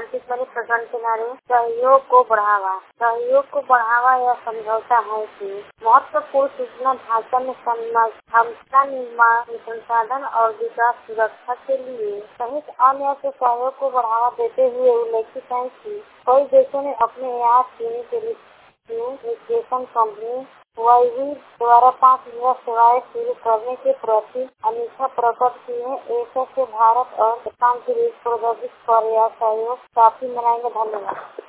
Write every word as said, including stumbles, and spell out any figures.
शांतिप्रिय प्रकरण किनारे सहयोग को बढ़ावा। सहयोग को बढ़ावा यह समझौता है कि महत्वपूर्ण सूचना ढांचा में क्षमता निर्माण, संसाधन और विकास सुरक्षा के लिए सहित अन्य से सहयोग को बढ़ावा देते हुए उल्लेखित है कि कई देशों ने अपने यहाँ चीनी टेलीकम्युनिकेशन कंपनी हुआई द्वारा पाँच हजार सेवाएं शुरू करने के प्रति अनिच्छा प्रकट की है। ऐसे से भारत और जापान के बीच प्रौद्योगिकी पर यह सहयोग काफी मनाएंगे। धन्यवाद।